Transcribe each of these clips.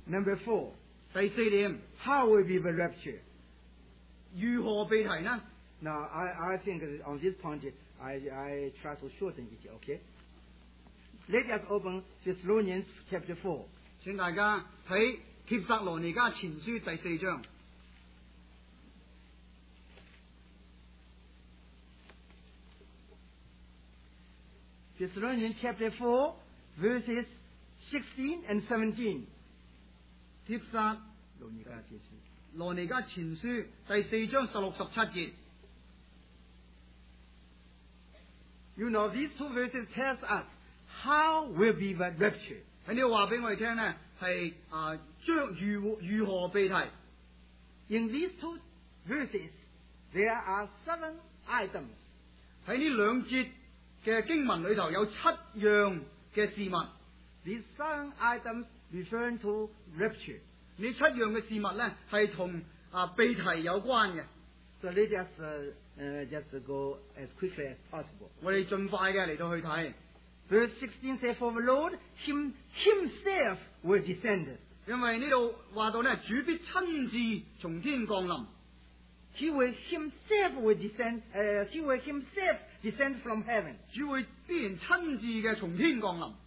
Number 4. 第4點， How will be the rapture? 如何被提呢？ Now, I think on this point, I try to shorten it, okay? Let us open Thessalonians chapter 4. 請大家睇帖撒羅尼迦前書第4章。 Thessalonians chapter 4, verses 16 and 17. 帖撒羅尼迦前書第4章16、17節。 You know, these two verses tells us how will be the rapture. 喺呢度話俾我哋聽呢，係將如何被提。 In these two verses, there are 7 items. 喺呢兩節嘅經文裏頭有7樣嘅事物。 These 7 items referring to rapture. 呢7樣嘅事物呢，係同被提有關嘅。 So let us just go as quickly as possible. 我哋盡快嘅嚟到去睇。 Verse 16 says, For the Lord himself will descend. 因為呢度話到呢，主必親自從天降臨。 He will himself descend from heaven. 主會必然親自嘅從天降臨。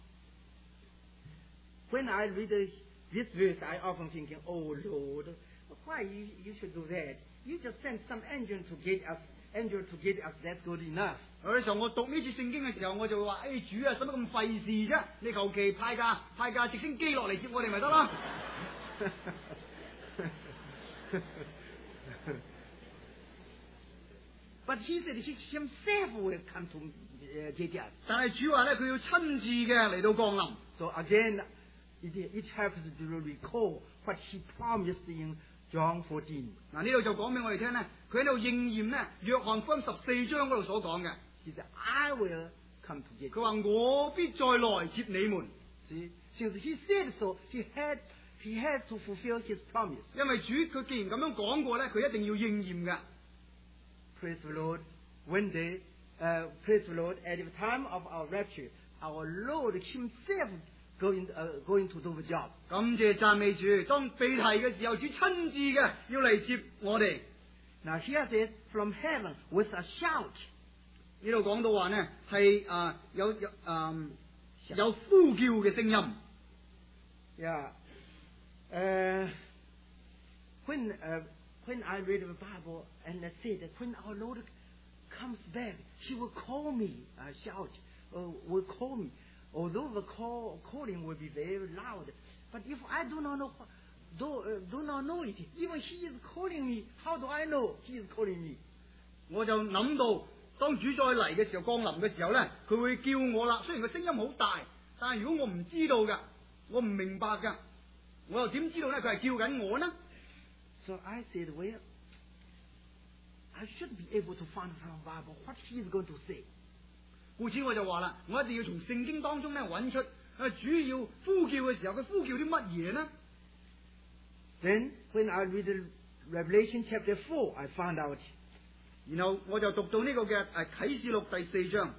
When I read this verse, I often thinking, Oh Lord, why you should do that? You just send some angel to get us. That's good enough. 有啲時候我讀呢次聖經嘅時候，我就會話：，主啊，使乜咁費事啫？你求其派架直升機落嚟接我哋咪得啦。 But he said he himself will come to get us. 但係主話咧，佢要親自嘅嚟到降臨。 So again, it helps to recall what he promised in John 14. 嗱，呢度就講俾我哋聽咧，佢喺度應驗咧約翰福音14章嗰度所講嘅。 He said, I will come to get you. 佢話我必再來接你們。 See, since he said so, he had to fulfill his promise. 因為主佢既然咁樣講過咧，佢一定要應驗嘅。 Praise the Lord. Praise the Lord. At the time of our rapture, our Lord himself going to do the job. 感謝讚美主，當被提嘅時候，主親自嘅要嚟接我哋。 Now here says, from heaven with a shout. 呢度講到話呢，係有呼叫嘅聲音。 Yeah. When I read the Bible and I say that when our Lord comes back, He will call me, shout, will call me. Although the calling will be very loud, but if I do not know it, even He is calling me, how do I know He is calling me? 我就諗到，當主再嚟嘅時候，降臨嘅時候呢，佢會叫我啦。雖然個聲音好大，但係如果我唔知道㗎，我唔明白㗎，我又點知道呢？佢係叫緊我呢？ So I said, well, I should be able to find from the Bible what He is going to say. 故此我就話啦，我一定要從聖經當中咧揾出主要呼叫嘅時候，佢呼叫啲乜嘢呢？ Then when I read Revelation chapter 4, I found out. 然後我就讀到呢個嘅啟示錄第4章。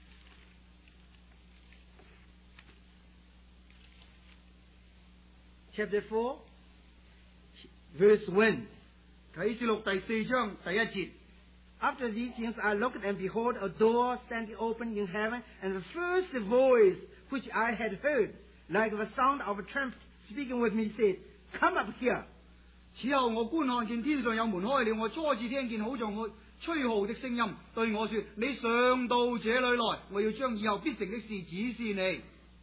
Chapter 4, verse 1. 啟示錄第4章第1節。 After these things I looked, and behold, a door standing open in heaven, and the first voice which I had heard, like the sound of a trumpet speaking with me, said, Come up here. 此後我觀看見天上有門開了，我初次聽見好像我吹號的聲音，對我說：你上到這裏來，我要將以後必成的事指示你。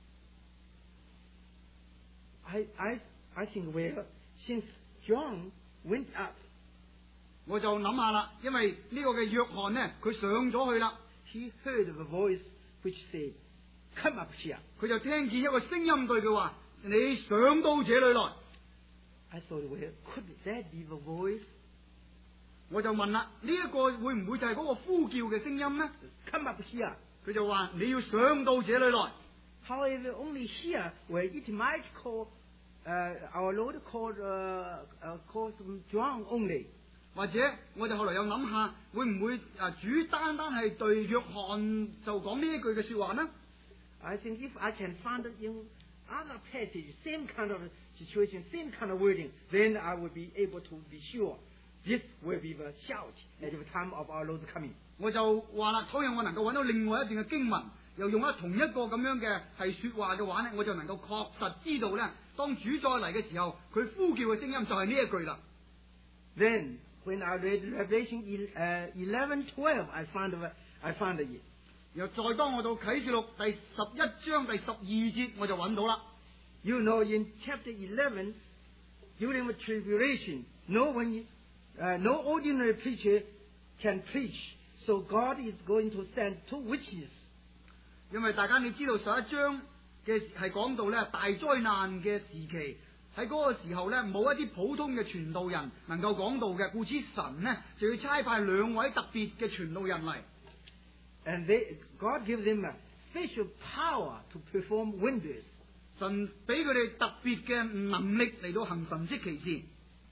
I think, well, since John went up, 我就諗下啦，因為呢個嘅約翰呢，佢上咗去啦， he heard the voice which said, Come up here. 佢就聽見一個聲音對佢話：你上到這裏來。 I thought, well, could that be the voice? 我就問啦，呢一個會唔會就係嗰個呼叫嘅聲音呢？ Come up here. 佢就話：你要上到這裏來。 However, only here, where it might call, our Lord called John only. 或者我哋後來又諗下，會唔會主單係對約翰就講呢一句嘅說話呢？ I think if I can find it in other passage, same kind of situation, same kind of wording, then I will be able to be sure this will be the shout at the time of our Lord's coming. 我就話啦，倘若我能夠揾到另外一段嘅經文，又用咗同一個咁樣嘅係說話嘅話呢，我就能夠確實知道呢，當主再嚟嘅時候，佢呼叫嘅聲音就係呢一句啦。 Then when I read Revelation 11:12, I found it. 然後再當我到啟示錄第11章第12節，我就揾到啦。 You know, in chapter 11, during the tribulation, no ordinary preacher can preach. So God is going to send 2 witnesses. 因為大家你知道11章嘅係講到咧大災難嘅時期，喺嗰個時候咧冇一啲普通嘅傳道人能夠講道嘅，故此神呢就要差派2位特別嘅傳道人嚟。 And God gives them a special power to perform wonders. 神俾佢哋特別嘅能力嚟到行神蹟奇事。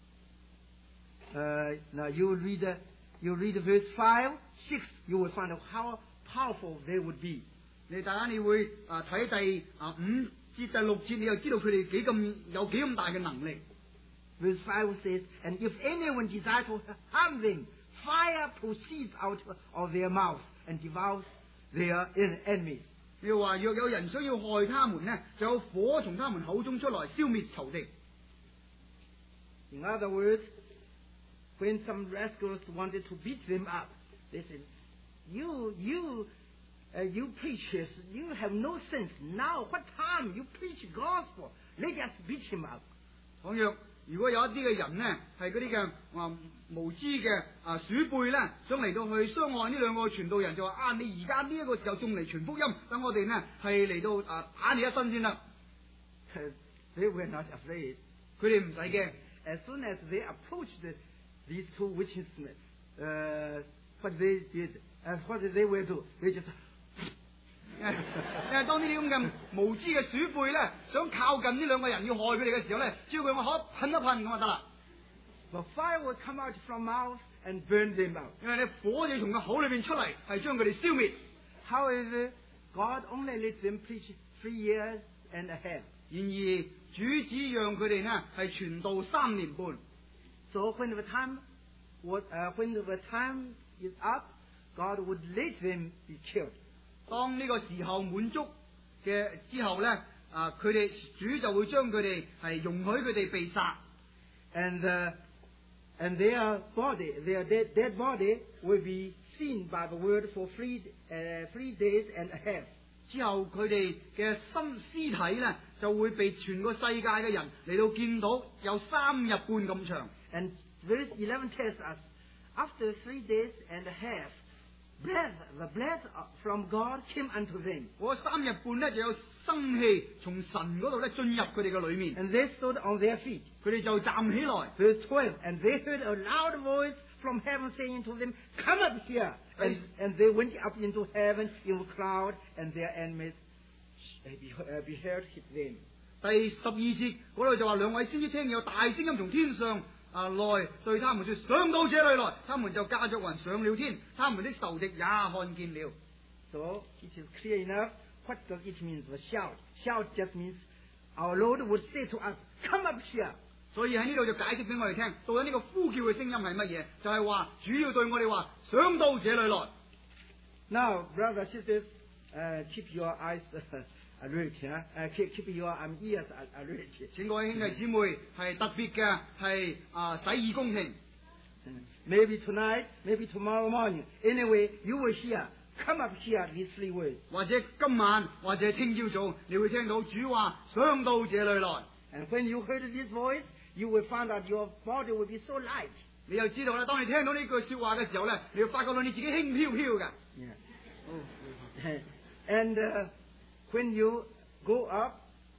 Now you read verse 5, 6, you will find out how powerful they would be. 大家你會睇第5節第6節，你就知道佢哋有幾咁大嘅能力。 Verse 5 says, and if anyone desires to harm them, fire proceeds out of their mouth and devours their enemies. 要話若有人想要害他們呢，就有火從他們口中出來，消滅仇敵。 In other words, when some rascals wanted to beat them up, they said, you preachers, you have no sense. Now, what time you preach gospel? Let us beat him up. 倘若如果有一啲嘅人呢，係嗰啲嘅無知嘅鼠輩咧，想嚟到去傷害呢2個傳道人，就話你而家呢一個時候仲嚟傳福音，等我哋呢係嚟到打你一身先啦。 They were not afraid. 佢哋唔使驚。 As soon as they approached these 2 witnesses, what they did, what they will do, they just 因為當呢啲咁嘅無知嘅鼠輩咧，想靠近呢2個人要害佢哋嘅時候咧，只要佢噴一噴咁就得啦。 The fire will come out from mouth and burn them out. 因為你火就從個口裏邊出嚟，係將佢哋消滅。 However, God only let them preach 3 years and a half. 然而主只讓佢哋呢係傳道3年半。 So when the time is up, God would let them be killed. 當呢個時候滿足嘅之後咧，佢哋主就會將佢哋係容許佢哋被殺。 And their dead body will be seen by the world for 3 days and a half. 之後佢哋嘅屍體咧就會被全個世界嘅人嚟到見到，有3日半咁長。 And verse 11 tells us, after 3 days and a half, the breath from God came unto them. 嗰3日半咧就有生氣從神嗰度咧進入佢哋嘅裏面。 And they stood on their feet. 佢哋就站起來。 Verse 12, and they heard a loud voice from heaven saying to them, come up here. And they went up into heaven in a cloud, and their enemies beheld them. 第12節嗰度就話2位先知聽有大聲音從天上來對他們說，上到這裏來，他們就駕着雲上了天，他們的仇敵也看見了。 So it is clear enough what does it mean, the shout. Shout just means our Lord would say to us, come up here. 所以喺呢度就解釋俾我哋聽，到底呢個呼叫嘅聲音係乜嘢？就係話主要對我哋話，上到這裏來。 Now, brothers, sisters, keep your eyes alert, keep your ears alert. 請各位兄弟姊妹係特別嘅係洗耳恭聽。 Maybe tonight, maybe tomorrow morning. Anyway, you will hear, come up here, these 3 words. 或者今晚，或者聽朝早，你會聽到主話上到這裏來。 And when you heard this voice, you will find out your body will be so light. 你又知道咧，當你聽到呢句說話嘅時候咧，你會發覺到你自己輕飄飄嘅。 Yeah. And when you go up,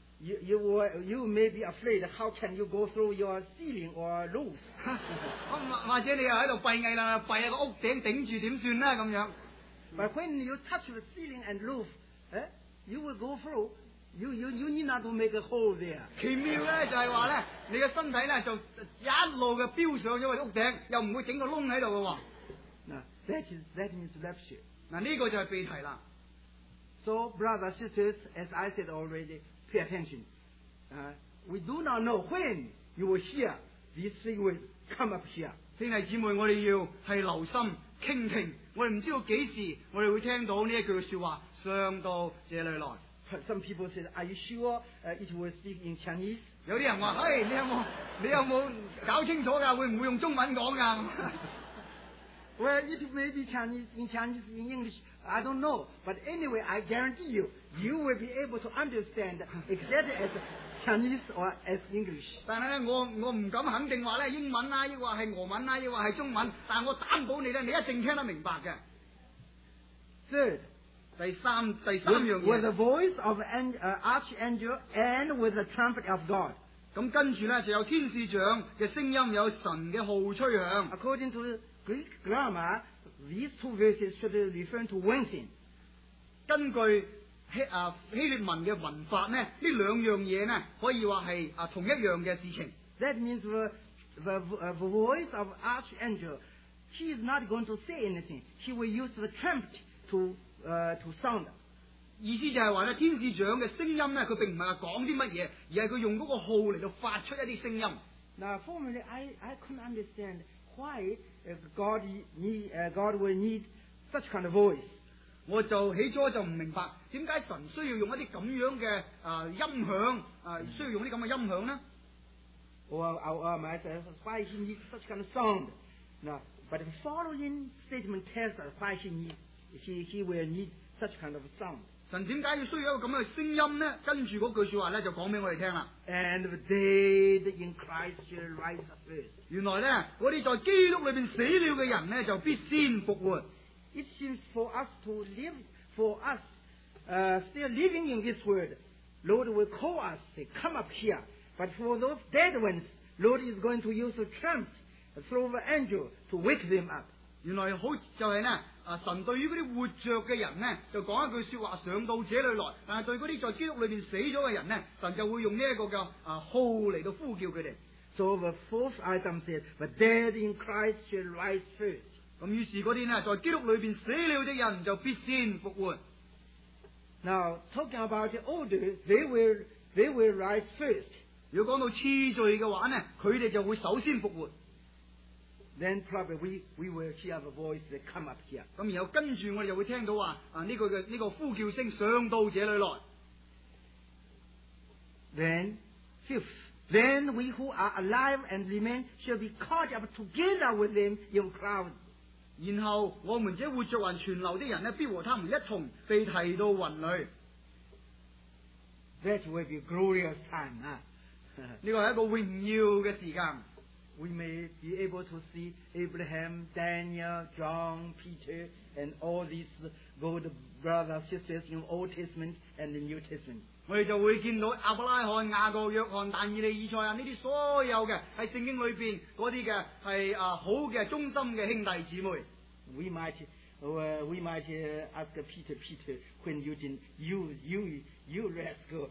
you may be afraid. How can you go through your ceiling or roof? 或者你又喺度閉翳啦，閉喺個屋頂頂住點算咧咁樣。 But when you touch the ceiling and roof, you will go through. You need not to make a hole there. 奇妙咧就係話咧，你嘅身體咧就一路嘅飆上咗去屋頂，又唔會整個窿喺度嘅。 Now that means rapture. 嗱呢個就係被提啦。 So brothers sisters, as I said already, pay attention. We do not know when you will hear these three words come up here. 兄弟姊妹，我哋要係留心傾聽，我哋唔知道幾時我哋會聽到呢一句說話上到這裏來。 Some people say, "Are you sure it will speak in Chinese?" 有啲人話：，嘿，你有冇搞清楚㗎？會唔會用中文講㗎？ Well, it may be Chinese, in English, I don't know. But anyway, I guarantee you, you will be able to understand exactly as Chinese or as English. 但係咧，我唔敢肯定話咧英文啦，抑或係俄文啦，抑或係中文，但係我擔保你咧，你一定聽得明白嘅。 Third, 第三樣 with the 嘢， voice of an archangel and with the trumpet of God. 咁跟住咧就有天使長嘅聲音，有神嘅號吹響。 According to Greek grammar, these two verses should refer to one thing. 根據希臘文嘅文法呢，呢兩樣嘢呢可以話係同一樣嘅事情。 That means the voice of archangel, he is not going to say anything. He will use the trumpet to sound. 意思就係話咧，天使長嘅聲音呢，佢並唔係話講啲乜嘢，而係佢用嗰個號嚟到發出一啲聲音。 Now, formerly, I couldn't understand why God will need such kind of voice. 我就起初就唔明白點解神需要用一啲咁樣嘅音響需要用啲咁嘅音響呢？ Or myself, why he needs such kind of sound. Now, but the following statement tells us why he will need such kind of sound. 神點解要需要一個咁嘅聲音呢？跟住嗰句說話咧就講俾我哋聽啦。 And the dead in Christ shall rise up first. 原來咧，嗰啲在基督裏邊死了嘅人呢，就必先復活。 It seems for us to live, for us still living in this world, Lord will call us, say, come up here. But for those dead ones, Lord is going to use a trumpet through the angel to wake them up. 原來好就係呢，神對於嗰啲活着嘅人呢，就講一句說話上到這裏來，但係對嗰啲在基督裏邊死咗嘅人呢，神就會用呢一個嘅號嚟到呼叫佢哋。 So the fourth item says, the dead in Christ shall rise first. 咁於是嗰啲呢，在基督裏邊死了的人就必先復活。 Now, talking about the older, they will rise first. 如果講到次序嘅話呢，佢哋就會首先復活。 Then probably we will hear the voice that come up here. 咁然後跟住我哋就會聽到話呢個呼叫聲上到這裏來。 Then, fifth, then we who are alive and remain shall be caught up together with them in clouds. 然後我們這活着還存留的人呢，必和他們一同被提到雲裏。 That will be glorious time. 呢個係一個榮耀嘅時間。 We may be able to see Abraham, Daniel, John, Peter, and all these good brothers, sisters in Old Testament and the New Testament. 我哋就會見到亞伯拉罕、雅各、約翰、但以理、以賽亞呢啲所有嘅喺聖經裏邊嗰啲嘅係好嘅忠心嘅兄弟姊妹。 We might ask Peter, when you rascal.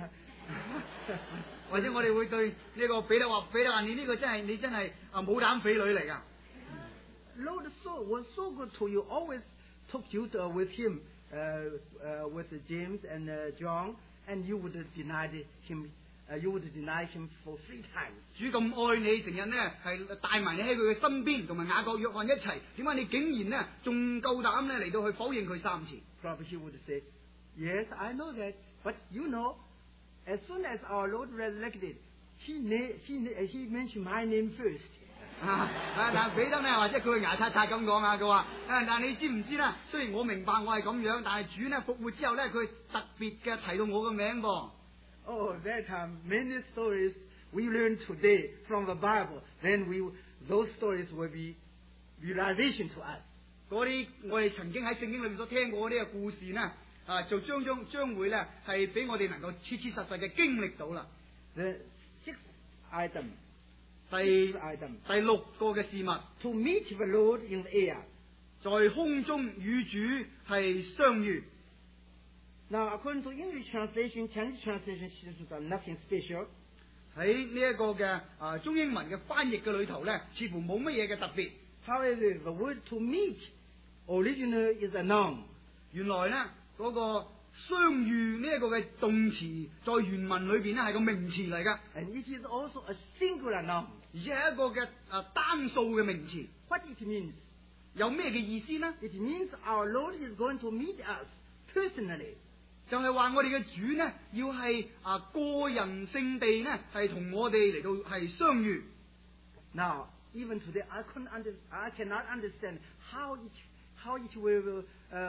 或者我哋會對呢個彼得話：彼得啊，你真係冇膽匪類嚟㗎。 Lord was so good to you, always took you with him, with James and John, and you would deny him. You would deny him for 3 times. 主咁愛你，成日呢係帶埋你喺佢嘅身邊，同埋雅各、約翰一齊。點解你竟然呢仲夠膽呢嚟到去否認佢3次？ Probably he would say, "Yes, I know that, but you know, as soon as our Lord resurrected, he mentioned my name first." 但彼得呢，或者佢會牙刷刷咁講佢話：但你知唔知呢？雖然我明白我係咁樣，但係主呢復活之後呢，佢特別嘅提到我嘅名噃。 Oh, there are many stories we learn today from the Bible. Then those stories will be realization to us. 嗰啲我哋曾經喺聖經裏面所聽過嗰啲嘅故事呢，就將會呢係俾我哋能夠切切實實嘅經歷到啦。 The sixth item. 第六個嘅事物 To meet the Lord in the air. 在空中與主係相遇。 Now, according to English translation, Chinese translation says nothing special. 喺呢一個嘅中英文嘅翻譯嘅裏頭咧，似乎冇乜嘢嘅特別。 However, the word to meet originally is a noun. 原來咧嗰個相遇呢一個嘅動詞，在原文裏邊咧係個名詞嚟噶， And it is also a singular noun. 而且係一個嘅單數嘅名詞。 What it means? 有咩嘅意思呢？ It means our Lord is going to meet us personally. 就係話我哋嘅主呢，要係個人性地呢，係同我哋嚟到係相遇。 Now, even today, I cannot understand how it will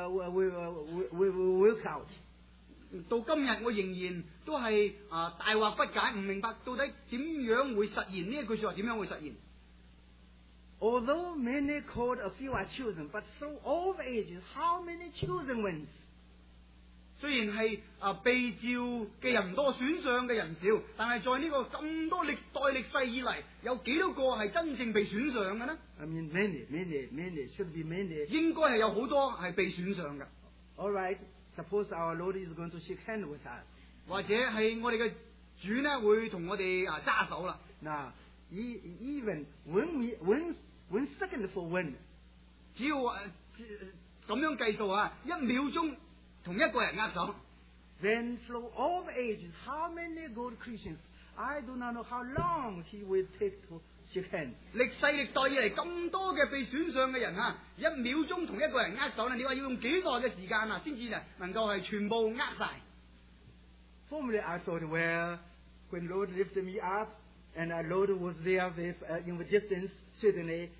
work out. 到今日我仍然都係大惑不解，唔明白到底點樣會實現呢一句說話，點樣會實現？ Although many called, a few are chosen, but through all the ages, how many chosen ones? 雖然係被召嘅人多，選上嘅人少，但係在呢個咁多歷代歷世以嚟，有幾多個係真正被選上嘅呢？ I mean, many, should be many. 應該係有好多係被選上嘅。 All right, suppose our Lord is going to shake hands with us. 或者係我哋嘅主呢會同我哋揸手啦。 Now, even one second for one. 只要咁樣計數1秒鐘同一個人握手。 Then through all the ages, how many good Christians? I do not know how long he will take to shake hands. 歷世歷代以嚟咁多嘅被選上嘅人1秒鐘同一個人握手啦，你話要用幾耐嘅時間先至能夠係全部握晒？ Formerly I thought, well, when Lord lifted me up, and our Lord was there with, in the distance, certainly,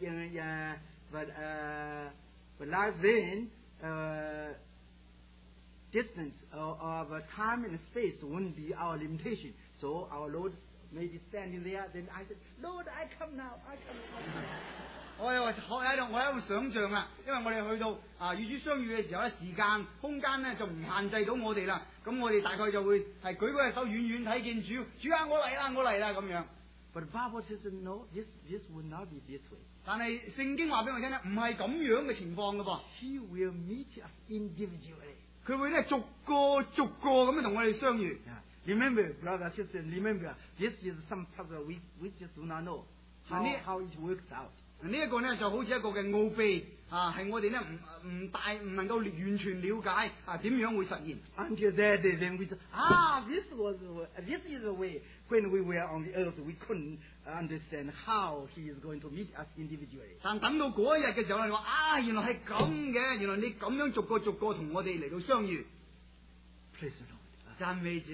but life then, distance of time and space wouldn't be our limitation. So our Lord may be standing there. Then I said, Lord, I come now. I come now. 我喺度想像啦，因為我哋去到與主相遇嘅時候咧，時間空間咧就唔限制到我哋啦。咁我哋大概就會係舉嗰隻手，遠遠睇見主，主啊，我嚟啦咁樣。 But the Bible says no, this will not be this way. 但係聖經話俾我聽咧，唔係咁樣嘅情況噶噃。 He will meet us individually. 佢會咧逐個咁樣同我哋相遇。 Yeah. Remember, brother, sister, remember, this is some puzzle we just do not know how it works out. 呢一個呢就好似一個嘅奧秘係我哋呢唔能夠完全了解點樣會實現。 Until that day, then we say, this is the way. When we were on the earth, we couldn't understand how he is going to meet us individually. 但等到嗰一日嘅時候，你話原來係咁嘅，原來你咁樣逐個同我哋嚟到相遇。 Praise the Lord. 讚美主。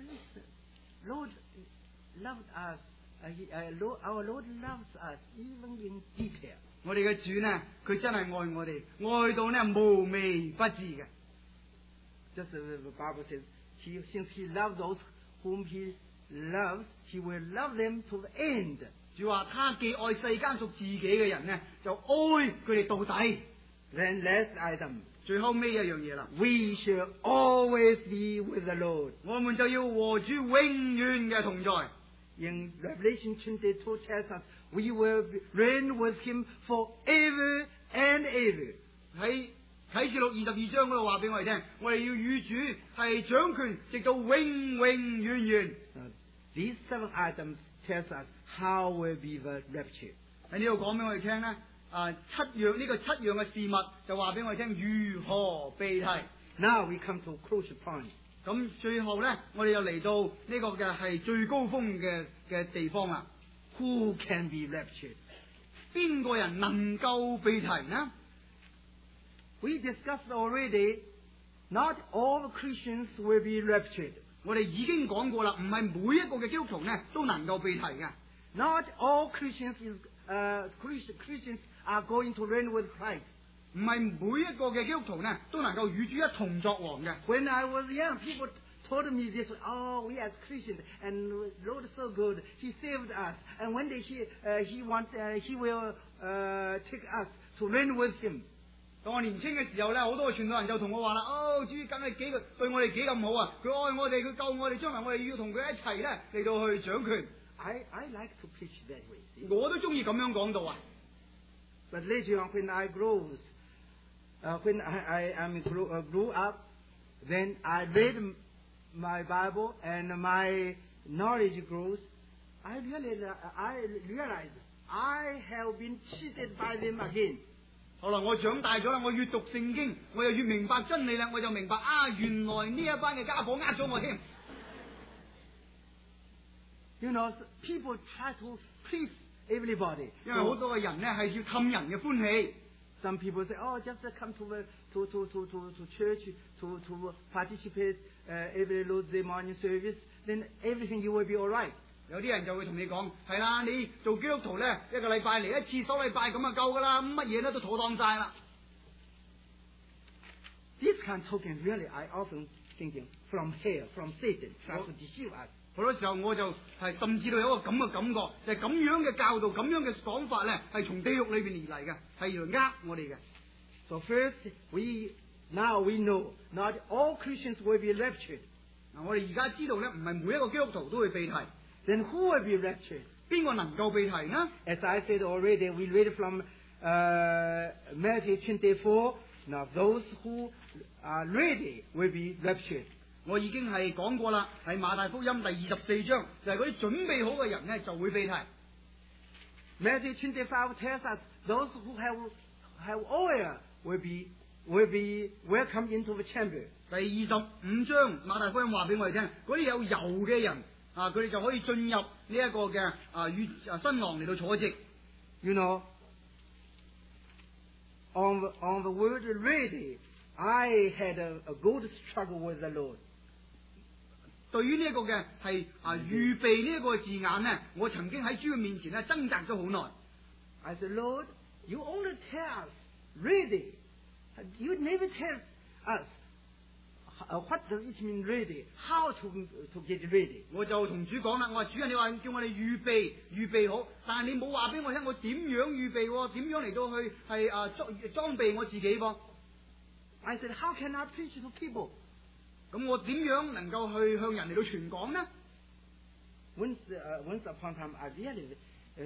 Lord loved us. Our Lord loves us even in detail. 我哋嘅主呢，佢真係愛我哋，愛到呢無微不至嘅。 Just as the Bible says, since he loves those whom he loves, he will love them to the end. 主話他既愛世間屬自己嘅人呢，就愛佢哋到底。 Then last item. 最後尾一樣嘢啦。 We shall always be with the Lord. 我們就要和主永遠嘅同在。 In Revelation 22 tells us we will reign with him forever and ever. 喺啟示錄22章嗰度話俾我哋聽，我哋要與主係掌權，直到永遠。 These 7 items tells us how will be the rapture. 喺呢度講俾我哋聽咧，七樣嘅事物就話俾我哋聽如何被提。 Now we come to a crucial point. 咁最後咧，我哋又嚟到呢個嘅係最高峰嘅地方啦。 Who can be raptured? 邊個人能夠被提呢？ We discussed already. Not all Christians will be raptured. 我哋已經講過啦，唔係每一個嘅基督徒呢都能夠被提嘅。 Not all Christians are going to reign with Christ. 唔係每一個嘅基督徒呢都能夠與主一同作王嘅。 When I was young, people told me this. Oh, we as Christians, and Lord is so good. He saved us, and one day He will take us to reign with Him. 當我年輕嘅時候咧，好多嘅傳道人就同我話啦：主梗係對我哋幾咁好啊！佢愛我哋，佢救我哋，將來我哋要同佢一齊咧嚟到去掌權。 I like to preach that way. See? 我都中意咁樣講道啊。 But later on, when I grew up, then I read my Bible and my knowledge grows. I realized I have been cheated by them again. 後來我長大咗啦，我越讀聖經，我又越明白真理啦，我就明白啊，原來呢一班嘅家伙呃咗我添。 You know, people try to please everybody. 因為好多嘅人呢係要氹人嘅歡喜。 Some people say, "Oh, just come to church to participate every Lord's Day morning service, then everything you will be all right." 有啲人就會同你講，係啦，你做基督徒咧，一個禮拜嚟一次，禮拜咁就夠噶啦，乜嘢咧都妥當晒啦。 This kind of talking really, I often thinking from hell, from Satan, trying to deceive us. 好多時候我就係甚至到有一個咁嘅感覺，就係咁樣嘅教導，咁樣嘅講法咧，係從地獄裏邊而嚟嘅，係嚟呃我哋嘅。 So first, now we know not all Christians will be raptured. 嗱，我哋而家知道咧，唔係每一個基督徒都會被提。 Then who will be raptured? 邊個能夠被提呢 As I said already, we read from Matthew 24. Now those who are ready will be raptured. 我已經係講過啦，喺馬太福音第24章，就係嗰啲準備好嘅人咧就會被提。 Matthew 25 tells us those who have oil will be welcomed into the chamber. 第25章馬太福音話俾我哋聽，嗰啲有油嘅人啊，佢哋就可以進入呢一個嘅與新郎嚟到坐席。 You know, on the word ready, I had a good struggle with the Lord. 對於呢一個嘅係預備呢一個字眼咧，我曾經喺主嘅面前咧掙扎咗好耐。 I said, Lord, you only tell us ready. You never tell us what does it mean ready? How to get ready? 我就同主講啦，我話主啊，你話叫我哋預備好，但係你冇話俾我聽，我點樣預備？點樣嚟到去係裝備我自己噃 I said, how can I preach to people? 咁我點樣能夠去向人嚟到傳講呢 Once upon a time, I really,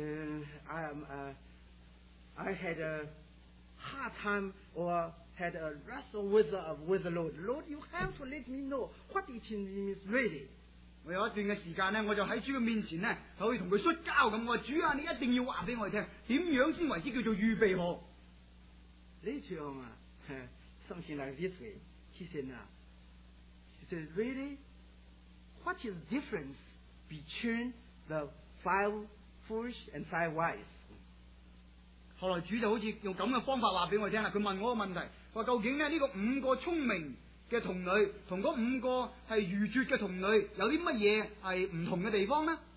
I had a hard time or had a wrestle with the Lord. Lord, you have to let me know what it means ready. 我有一段嘅時間咧，我就喺主嘅面前咧，可以同佢摔跤咁。我話主啊，你一定要話俾我哋聽，點樣先為之叫做預備好 Later on, something like this way. He said, really? What is the difference between the 5 foolish and 5 wise? 後來主就好似用咁嘅方法話俾我聽啦。佢問我個問題，話究竟呢個5個聰明嘅童女同嗰5個係愚拙嘅童女有啲乜嘢係唔同嘅地方呢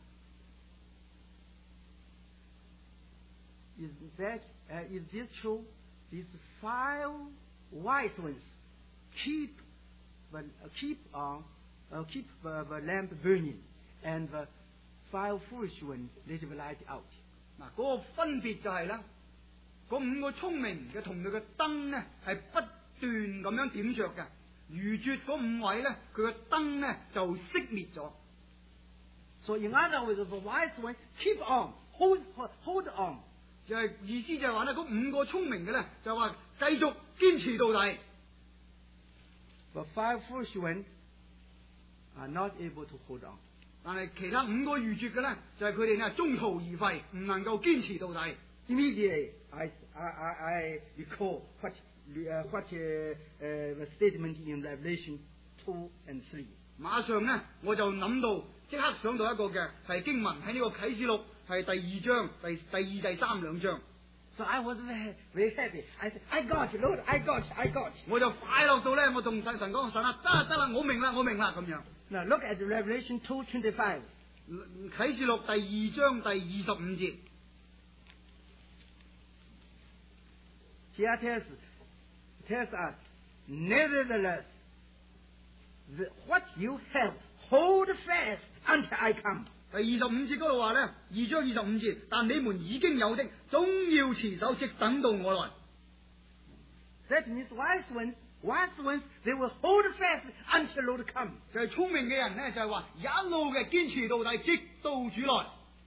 Is this true? These 5 wise ones keep the lamp burning, and the 5 foolish ones let the light out. 嗱，嗰個分別就係啦，嗰5個聰明嘅童女嘅燈呢係不斷咁樣點着嘅，愚拙嗰5位呢，佢嘅燈呢就熄滅咗。 So in other words, the wise one keep on, hold on. 就係意思就係話呢，嗰5個聰明嘅呢，就話繼續堅持到底。 The 5 foolish ones are not able to hold on. 但係其他5個愚拙嘅呢，就係佢哋呢中途而廢，唔能夠堅持到底。 Immediately, I recall what the statement in Revelation 2 and 3. 馬上呢，我就諗到，即刻想到一個嘅係經文喺呢個啟示錄係第2章第2、第3兩章。 So I was very happy. I said, I got it, Lord, I got it. 我就快樂到咧，我同神講，神啊，得啦，我明啦咁樣。 Now look at Revelation 2:25. 啟示錄第2章第25節。 Here tells us, nevertheless, what you have, hold fast until I come. 第25節嗰度話咧，2章25節，但你們已經有的，總要持守，直等到我來。 That means wise ones, they will hold fast until Lord comes. 就係聰明嘅人咧，就係話一路嘅堅持到底，直到主來。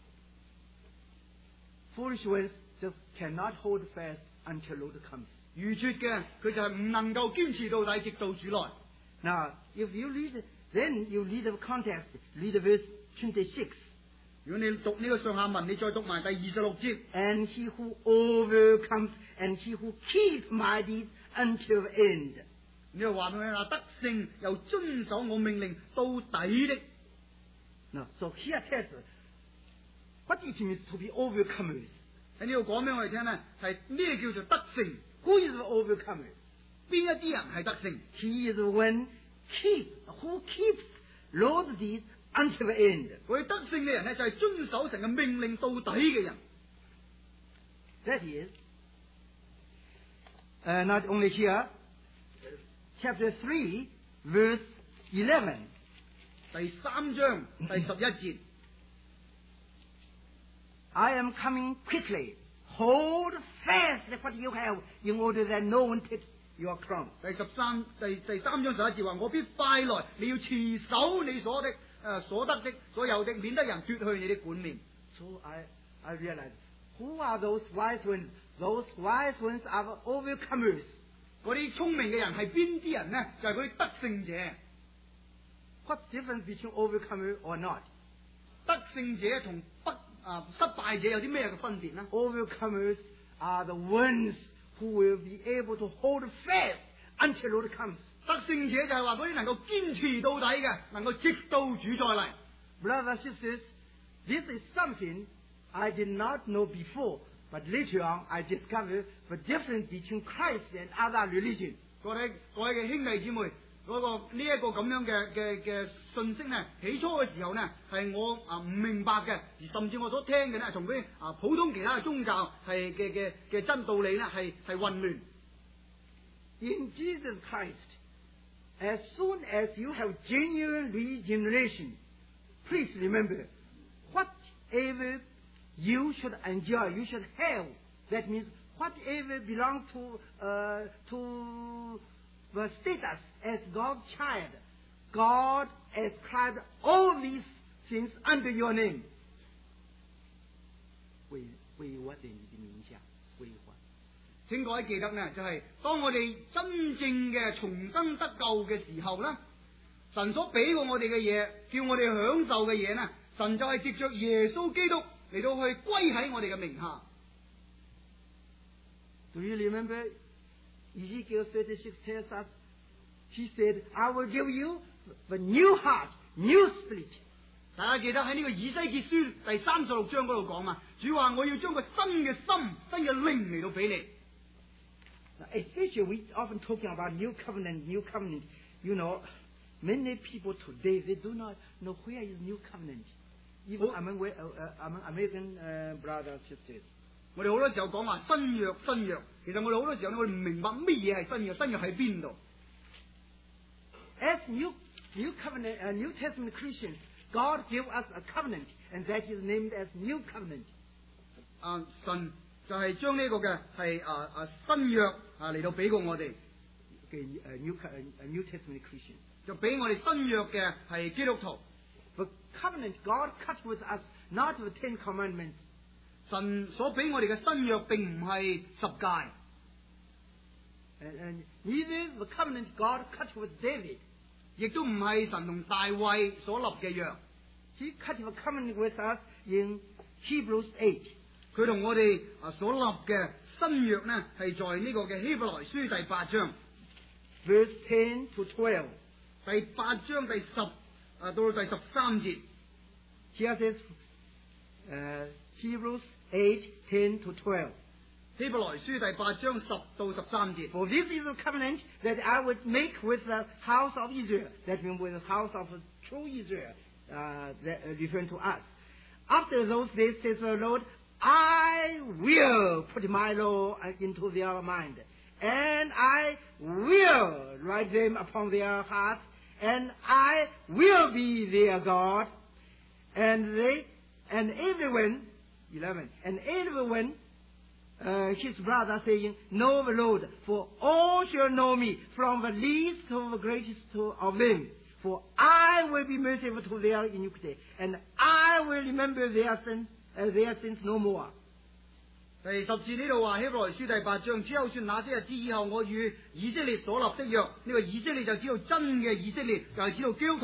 Foolish ones just cannot hold fast until Lord comes. 愚拙嘅佢就係唔能夠堅持到底，直到主來。 Now, if you read, then you read the context, read verse 26. 如果你讀呢個上下文，你再讀埋第26節。 And he who overcomes, and he who keeps my deeds until the end. 你就話佢話得勝又遵守我命令到底的。 Now, so here tells us what it means to be overcomers. 喺呢度講俾我哋聽咧，係咩叫做得勝？ Who is the overcomer? 邊一啲人係得勝？ He is the one who keeps Lord's deeds until the end. 佢得勝嘅人咧，就係遵守神嘅命令到底嘅人。 That is, not only here, chapter 3, verse 11. 第3章第11節 I am coming quickly. Hold fast what you have in order that no one takes your crown. 第三章11節話：我必快來，你要持守你所得的所有的，免得人奪去你的冠冕。 So I realize, who are those wise ones? Those wise ones are the overcomers. 嗰啲聰明嘅人係邊啲人呢？就係嗰啲得勝者。 What's the difference between overcomer or not? 得勝者同失敗者有啲咩嘅分別呢？ Overcomers are the ones who will be able to hold fast until Lord comes. 得勝者就係話嗰啲能夠堅持到底嘅，能夠直到主再嚟。 Brothers and sisters, this is something I did not know before, but later on I discovered the difference between Christ and other religions. 各位嘅兄弟姊妹，呢一個咁樣嘅信息呢，起初嘅時候呢，係我唔明白嘅，而甚至我所聽嘅呢，同嗰啲普通其他嘅宗教係嘅真道理呢，係混亂。 In Jesus Christ, as soon as you have genuine regeneration, please remember, whatever you should enjoy, you should have. That means whatever belongs to the status as God's child, God ascribed all these things under your name. 为我在你的名下归还。 請各位記得呢，就係當我哋真正嘅重生得救嘅時候呢，神所俾過我哋嘅嘢，叫我哋享受嘅嘢呢，神就係藉着耶穌基督嚟到去歸喺我哋嘅名下。 Do you remember Ezekiel 36 tells us, he said, I will give you the new heart, new spirit. 大家記得喺呢個以西結書第36章嗰度講嘛，主話我要將個新嘅心、新嘅靈嚟到俾你。 Now, especially we often talking about new covenant, new covenant. You know, many people today, they do not know where is new covenant. Even among American brothers and sisters. 我哋好多時候講話新約，其實我哋好多時候我哋唔明白乜嘢係新約，新約喺邊度？ As new covenant, New Testament Christians, God gave us a covenant, and that is named as New Covenant. 神就係將呢個嘅係新約嚟到俾過我哋。 Okay, New Testament Christians. 就俾我哋新約嘅係基督徒。 The covenant God cut with us, not the Ten Commandments. 神所俾我哋嘅新約並唔係十誡。 And neither the covenant God cut with David. 亦都唔係神同大衛所立嘅約。 He cut the covenant with us in Hebrews 8. 佢同我哋所立嘅新約呢，係在呢個嘅希伯來書第8章 verse 10 to 12. 第8章第10到第13節。 Here says Hebrews 8:10 to 12. 希伯來書第8章10到13節。 For this is the covenant that I would make with the house of Israel. That means with the house of true Israel, referring to us. After those days, says the Lord, I will put my law into their mind, and I will write them upon their hearts, and I will be their God, and everyone, 11, and everyone, his brother saying, know the Lord, for all shall know me, from the least to the greatest of them. For I will be merciful to their iniquity, and I will remember their sins no more. 第10節呢度話希伯來書第8章，之後說那些日子以後，我與以色列所立的約，呢個以色列就知道真嘅以色列，就係知道基督徒啦。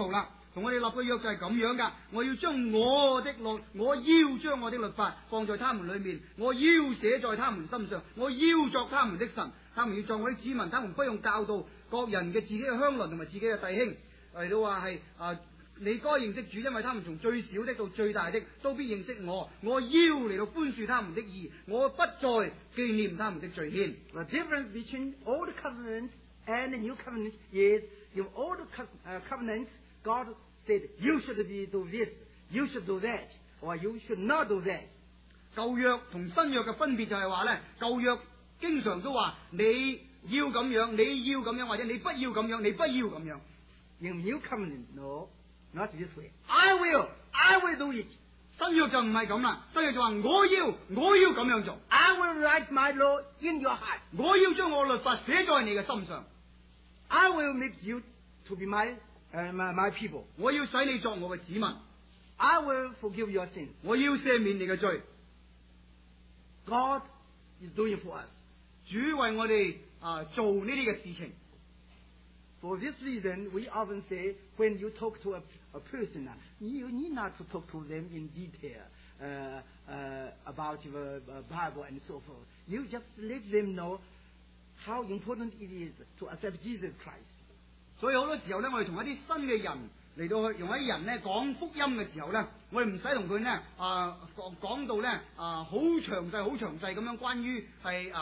同我哋立嘅約就係咁樣噶。我要將我要將我的律法放在他們裏面，我要寫在他們心上，我要作他們的神，他們要作我的子民。他們不用教導各人嘅自己嘅鄉鄰同埋自己嘅弟兄，嚟到話係你該認識主，因為他們從最小的到最大的都必認識我。我要嚟到寬恕他們的義，我不再紀念他們的罪愆。 The difference between old covenant and the new covenant is, in old covenants, God said, you should do this, you should do that, or you should not do that. 舊約同新約嘅分別就係話咧，舊約經常都話你要咁樣，你要咁樣，或者你不要咁樣，你不要咁樣。 In new covenant, no, not this way. I will do it. 新約就唔係咁啦，新約就話我要咁樣做。 I will write my law in your heart. 我要將我嘅律法寫在你嘅心上。 I will make you to be my people. 我要使你作我嘅子民。 I will forgive your sins. 我要赦免你嘅罪。 God is doing for us. 主為我哋做呢啲嘅事情。 For this reason, we often say, when you talk to a person, you need not to talk to them in detail about the Bible and so forth. You just let them know how important it is to accept Jesus Christ. 所以好多時候咧，我哋同一啲新嘅人嚟到去用一啲人咧講福音嘅時候咧，我哋唔使同佢咧講到咧好詳細咁樣關於係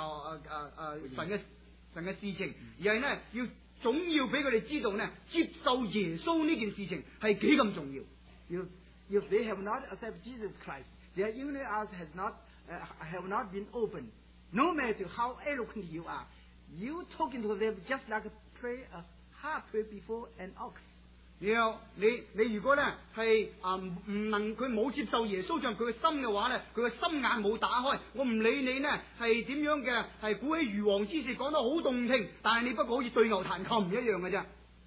神嘅事情，而係咧總要俾佢哋知道咧，接受耶穌呢件事情係幾咁重要。 If they have not accepted Jesus Christ, their inner eyes have not been opened. No matter how eloquent you are, you talking to them just like a harp before an ox. 你如果咧係唔能佢冇接受耶穌進入佢嘅心嘅話咧，佢嘅心眼冇打開，我唔理你呢係點樣嘅，係鼓起如簧之舌講得好動聽，但係你不過好似對牛彈琴一樣嘅啫。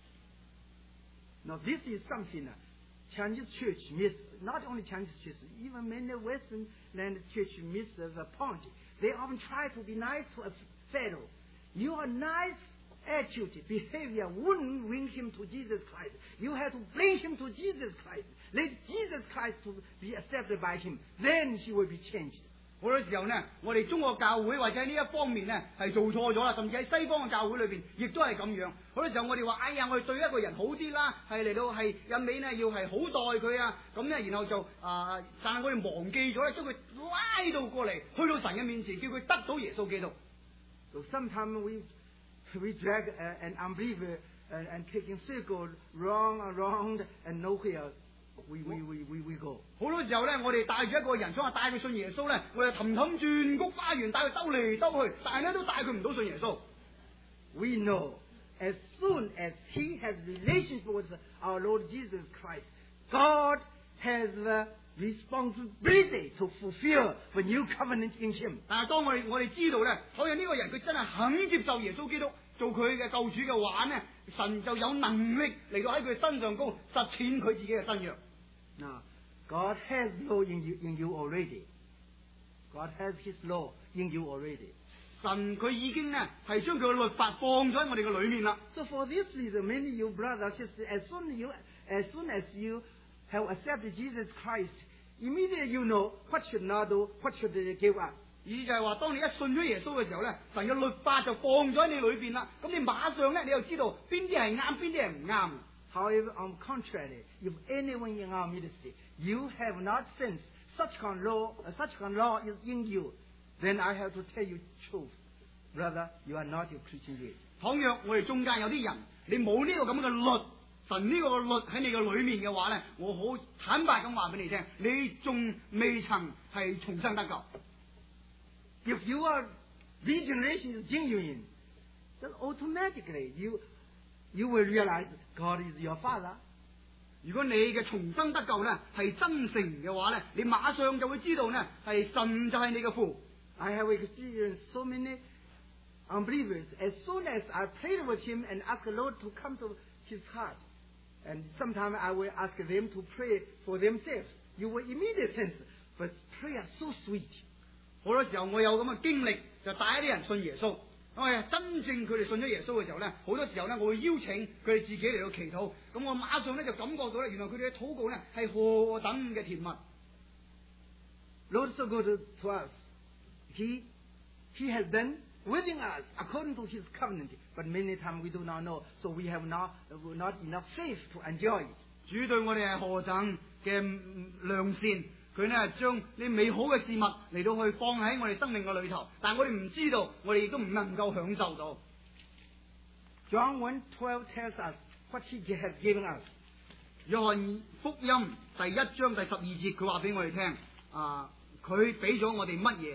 Now this is something Chinese church miss. Not only Chinese church, even many Western land church miss the point. They often try to be nice to a fellow. Your nice attitude, behavior wouldn't bring him to Jesus Christ. You have to bring him to Jesus Christ. Let Jesus Christ to be accepted by him. Then he will be changed. 好多時候呢，我哋中國教會或者呢一方面呢係做錯咗啦，甚至喺西方嘅教會裏邊亦都係咁樣。好多時候我哋話：哎呀，我哋對一個人好啲啦，係嚟到係一味呢要係好待佢啊，咁呢然後就但係我哋忘記咗咧，將佢拉到過嚟，去到神嘅面前，叫佢得到耶穌基督。 So sometimes we drag an unbeliever and taking circle around and nowhere we go. 好多時候咧，我哋帶住一個人，想話帶佢信耶穌咧，我哋氹氹轉菊花園，帶佢兜嚟兜去，但係咧都帶佢唔到信耶穌。 We know as soon as he has relationship with our Lord Jesus Christ, God has the responsibility to fulfill the new covenant in him. 但係當我哋知道咧，所以呢個人佢真係肯接受耶穌基督做佢嘅救主嘅話呢，神就有能力嚟到喺佢身上高實踐佢自己嘅新約。 Now, God has law in you already. God has His law in you already. 神佢已經呢係將佢嘅律法放咗喺我哋嘅裏面啦。 So for this reason, many you brothers sisters, as soon as you have accepted Jesus Christ, immediately you know what should not do, what should give up. 意思就係話，當你一信咗耶穌嘅時候咧，神嘅律法就放咗喺你裏邊啦。咁你馬上咧，你就知道邊啲係啱，邊啲係唔啱。 However, on the contrary, if anyone in our ministry, you have not sensed such kind of law is in you, then I have to tell you truth, brother, you are not a Christian yet. 倘若我哋中間有啲人，你冇呢個咁嘅律，神呢個律喺你嘅裏面嘅話咧，我好坦白咁話俾你聽，你仲未曾係重生得救。 If your regeneration is genuine, then automatically you will realize God is your Father. 如果你嘅重生得救咧係真誠嘅話咧，你馬上就會知道咧係神就係你嘅父。 I have experienced so many unbelievers. As soon as I prayed with him and asked the Lord to come to his heart, and sometimes I will ask them to pray for themselves. You will immediately sense, but prayer so sweet. 好多時候我有咁嘅經歷，就帶一啲人信耶穌。咁真正佢哋信咗耶穌嘅時候咧，好多時候咧，我會邀請佢哋自己嚟到祈禱，咁我馬上咧就感覺到咧，原來佢哋嘅禱告咧係何等嘅甜蜜。 Lord so good to us. He has done within us according to His covenant, but many times we do not know, so we have not enough faith to enjoy it. 主對我哋係何等嘅良善，佢呢將呢美好嘅事物嚟到去放喺我哋生命嘅裏頭，但我哋唔知道，我哋亦都唔能夠享受到。 John 1:12 tells us what He has given us. 約翰福音第1章第12節，佢話俾我哋聽，佢俾咗我哋乜嘢？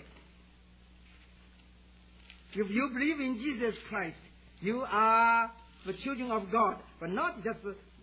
If you believe in Jesus Christ, you are the children of God, but not just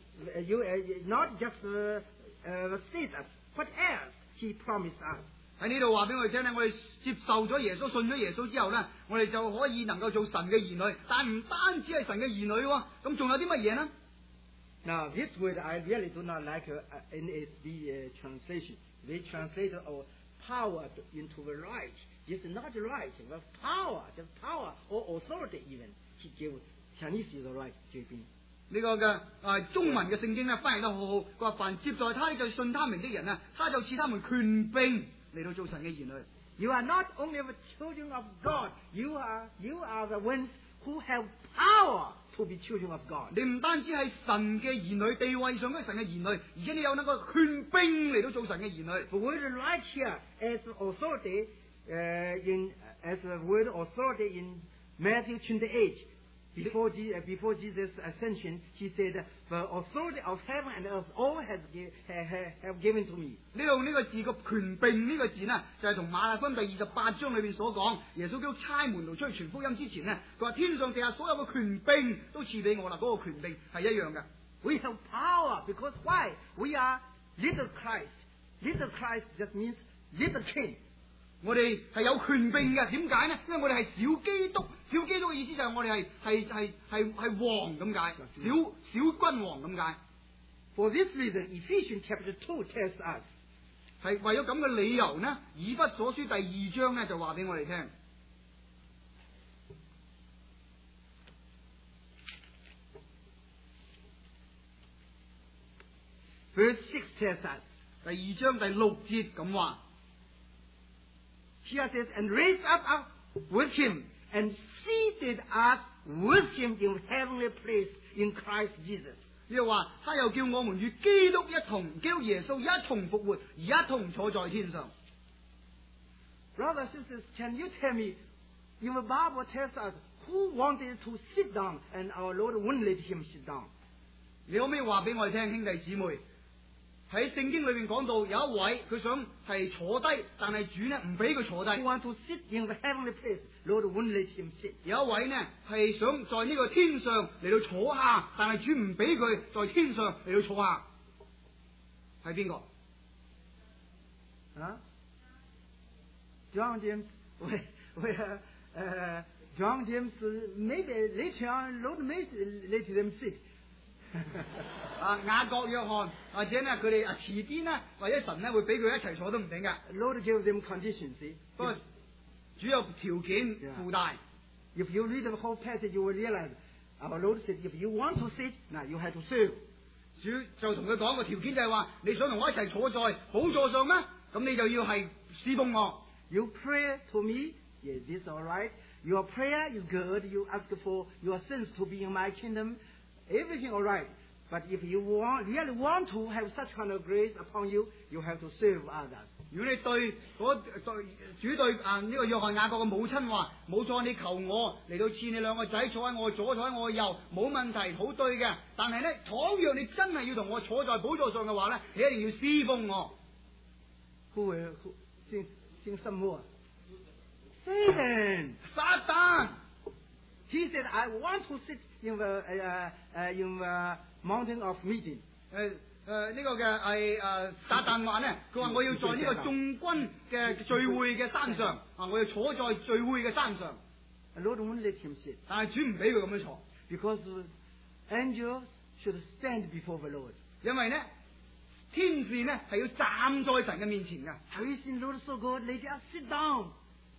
status. What else He promised us? 喺呢度話俾我哋聽咧，我哋接受咗耶穌、信咗耶穌之後咧，我哋就可以能夠做神嘅兒女。但唔單止係神嘅兒女喎，咁仲有啲乜嘢呢？ Now this word I really do not like NASB translation. They translate our power into the right. It's not right, but power, just power or authority even. He gave Chinese the right 這邊。 呢個嘅中文嘅聖經咧翻譯得好好，佢話凡接待他就信他名的人啊，他就賜他們權柄嚟到做神嘅兒女。 You are not only the children of God, you are the ones who have power to be children of God. 你唔單止係神嘅兒女，地位上都係神嘅兒女，而且你有那個權柄嚟到做神嘅兒女。 The word right here as authority as the word authority in Matthew 28. Before Jesus' ascension, He said, "The authority of heaven and earth all have given to me." 呢度呢個字個權柄呢個字呢，就係同馬太福音第28章裏邊所講，耶穌基督差門徒出去傳福音之前呢，佢話天上地下所有嘅權柄都賜俾我啦，嗰個權柄係一樣嘅。 We have power because why? We are little Christ. Little Christ just means little king. 我哋係有權柄嘅，點解呢？因為我哋係小基督，小基督嘅意思就係我哋係王咁解，小君王咁解。 For this reason, Ephesians chapter 2 tells us 係為咗咁嘅理由呢，以弗所書第2章呢就話俾我哋聽。 Verse 6 tells us 第2章第6節咁話。 Here says, and raised up with Him, and seated us with Him in heavenly place in Christ Jesus. 呢度話，他又叫我們與基督一同，基督耶穌一同復活，而一同坐在天上。 Brothers and sisters, can you tell me, if the Bible tells us who wanted to sit down, and our Lord wouldn't let him sit down? 你可唔可以話俾我哋聽，兄弟姊妹？喺聖經裏邊講到有一位佢想係坐低，但係主呢唔俾佢坐低。 Who want to sit in the heavenly place? Lord wouldn't let him sit. 有一位呢係想在呢個天上嚟到坐下，但係主唔俾佢在天上嚟到坐下。係邊個？ 啊 ？John James, John James, maybe later on, Lord may let them sit. 雅各約翰或者呢佢哋遲啲呢或者神呢會俾佢一齊坐都唔定㗎。 Lord gave them conditions. See? 不過主有條件附帶。 If you read the whole passage, you will realize our Lord said, if you want to sit, now you have to serve. 主就同佢講個條件就係話，你想同我一齊坐在寶座上咩？咁你就要係侍奉我。 You pray to me, yes, this is all right. Your prayer is good. You ask for your sins to be in my kingdom. Everything all right. But if you really want to have such kind of grace upon you, you have to serve others. 如果你主對呢個約翰雅各嘅母親話，冇錯，你求我嚟到賜你兩個仔坐喺我左，坐喺我右，冇問題，好對嘅。但係咧，倘若你真係要同我坐在寶座上嘅話咧，你一定要侍奉我。 Who sing some more? Satan. 撒旦。 He said, I want to sit in the mountain of meeting. 呢個嘅係撒旦話咧，佢話我要在呢個眾軍嘅聚會嘅山上，我要坐在聚會嘅山上。 The Lord won't let him sit. 但係主唔俾佢咁樣坐。 Because angels should stand before the Lord. 因為咧，天使咧係要站在神嘅面前㗎。 Have you seen Lord so good? Let us sit down.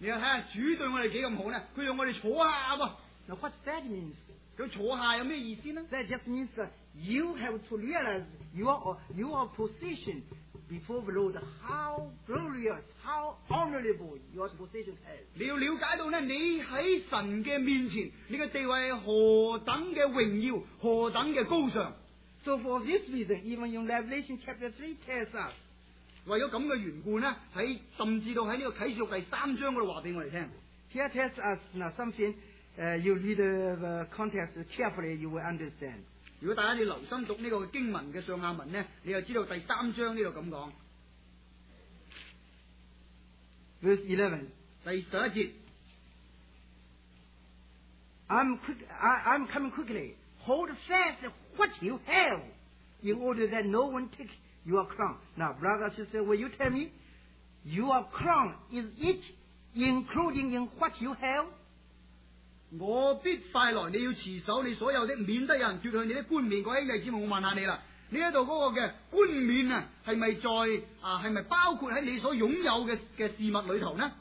你又睇下主對我哋幾咁好咧，佢讓我哋坐下噃。 Now what that means? 佢坐下有咩意思呢？ That just means that you have to realize your position before the Lord, how glorious, how honorable your position is. 你要了解到咧，你喺神嘅面前，你嘅地位係何等嘅榮耀，何等嘅高尚。 So for this reason, even in Revelation chapter 3 tells us, 為咗咁嘅緣故咧，甚至到喺呢個啟示錄第3章嗰度話俾我哋聽。 here tells us now something, you read the context carefully, you will understand. 如果大家要留心讀呢個經文嘅上下文咧，你就知道第3章呢度咁講。 Verse 11. 第11節 I'm coming quickly. Hold fast what you have, in order that no one take your crown. Now, brother, sister, will you tell me, your crown, is it including in what you have? 我必快來，你要持守你所有的，免得有人奪去你的冠冕。各位兄弟姊妹，我問下你啦，呢一度嗰個嘅冠冕啊，係咪包括喺你所擁有嘅事物裏頭呢？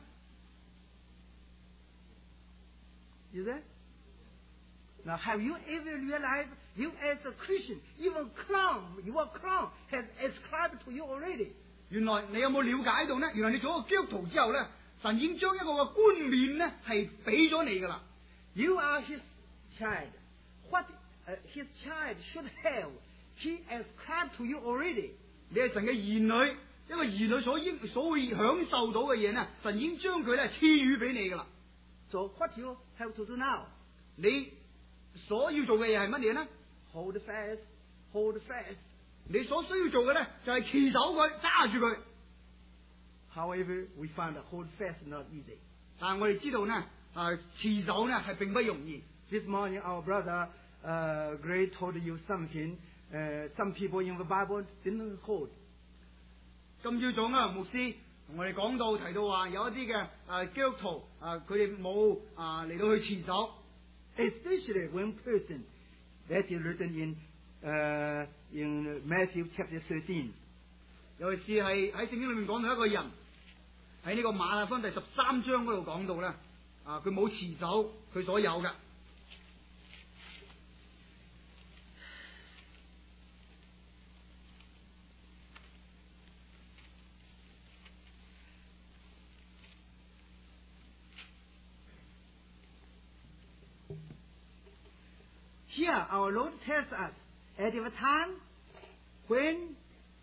Is it? Now, have you ever realized you as a Christian, even your crown has ascribed to you already? 原來你有冇了解到呢？原來你做一個基督徒之後呢，神已經將一個嘅冠冕呢係俾咗你噶啦。 You are his child. What his child should have, he ascribed to you already. 你係神嘅兒女，一個兒女所會享受到嘅嘢呢，神已經將佢咧賜予俾你噶啦。 So what you have to do now? 你所要做嘅嘢係乜嘢呢？ Hold fast, hold fast. 你所需要做嘅咧就係持守佢，揸住佢。 However, we find that hold fast not easy. 但係我哋知道呢，持守呢係並不容易。 This morning, our brother Gray told you something. Some people in the Bible didn't hold. 今朝早啊，牧師同我哋提到話，有一啲嘅基督徒佢哋冇嚟到去持守。 Especially one person that is written in Matthew chapter 13. 尤其是係喺聖經裏面講到一個人喺呢個馬太福音第13章嗰度講到咧，佢冇持守佢所有嘅。 Here, our Lord tells us, at the time when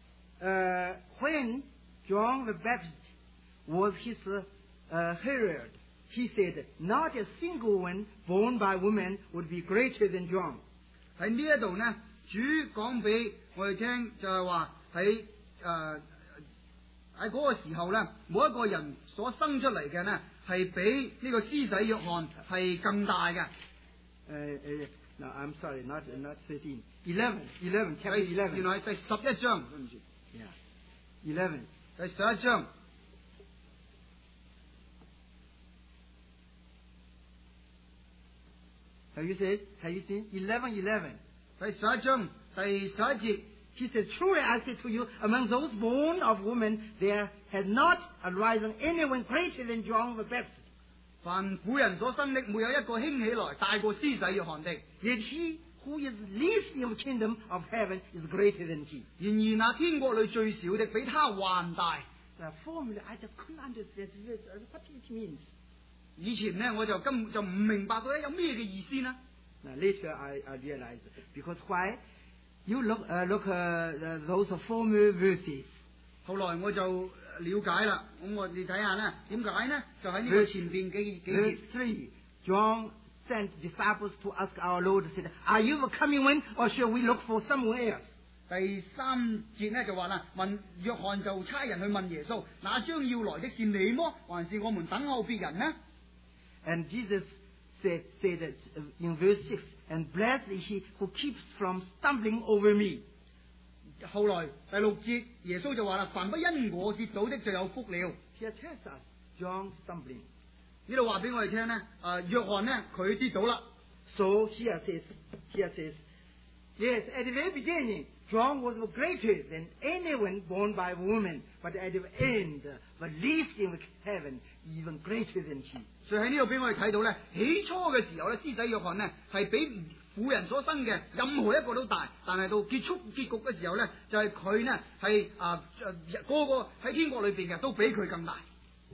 John the Baptist was his herald, he said, not a single one born by woman would be greater than John. 喺呢一度呢，主講俾我哋聽就係話喺嗰個時候呢，冇一個人所生出嚟嘅呢係比呢個施洗約翰係更大嘅。 No, I'm sorry, not 13. 11, chapter 11. 原來係第11章，對唔住。 Yeah. 11. 第11章。 Have you seen? 11. 第11章第11節。 He said, truly I say to you, among those born of woman, there has not arisen anyone greater than John the Baptist. 凡婦人所生的，沒有一個興起來大過施洗約翰的。 Yet he who is least in the kingdom of heaven is greater than he. 然而那天國裏最小的，比他還大。 The formula I just couldn't understand what it means. 以前呢，我就根本就唔明白到有咩嘅意思呢。 Now later I realized because why? You look those former verses. 後來我就了解啦，咁我哋睇下呢，點解呢？就喺呢個前邊幾節。 Verse 3, John sent disciples to ask our Lord, said, "Are you the coming one, or shall we look for someone else?" 第3節呢就話啦，問約翰就差人去問耶穌：那將要來的是你麼？還是我們等候別人呢？ And Jesus said in verse 6, "And blessed is he who keeps from stumbling over me." 後來第6節，耶穌就話啦：凡不因我跌倒的就有福了。 Here tells us John stumbling. 呢度話俾我哋聽呢，約翰呢佢跌倒啦。 So here says, Yes, at the very beginning, John was greater than anyone born by woman, but at the end, the least in heaven, even greater than he. 所以喺呢度俾我哋睇到咧，起初嘅時候咧，施洗約翰呢係比婦人所生嘅任何一個都大，但係到結局嘅時候咧，就係佢呢係個個喺天國裏邊嘅都比佢更大。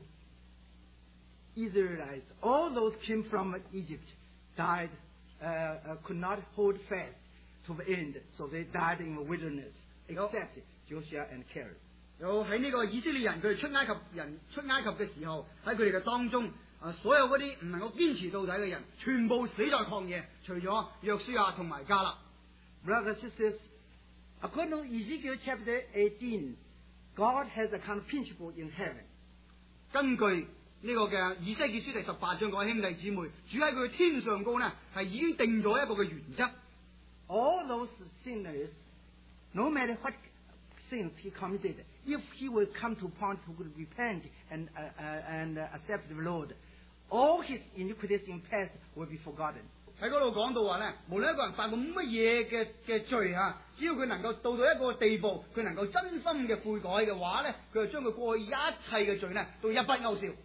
Israelites, all those came from Egypt, died, could not hold fast to the end, so they died in the wilderness, except Joshua and Caleb. 有喺呢個以色列人佢哋出埃及嘅時候，喺佢哋嘅當中，所有嗰啲唔能夠堅持到底嘅人，全部死在曠野，除咗約書亞同埋迦勒。 Brothers and sisters, according to Ezekiel chapter 18, God has a kind of principle in heaven. 根據呢個嘅以西結書第18章講，兄弟姊妹，主喺佢天上高呢，係已經定咗一個嘅原則。 All those sinners, no matter what sins he committed, if he will come to point to repent and accept the Lord, all his iniquities in past will be forgotten. 喺嗰度講到話咧，無論一個人犯過乜嘢嘅罪嚇，只要佢能夠到一個地步，佢能夠真心嘅悔改嘅話咧，佢就將佢過去一切嘅罪咧，都一筆勾銷。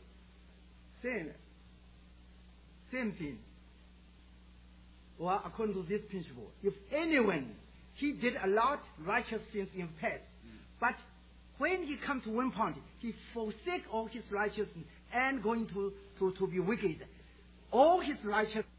Same thing. Well, according to this principle, if anyone, he did a lot righteous things in the past, but when he comes to one point, he forsake all his righteousness and going to be wicked. All his righteousness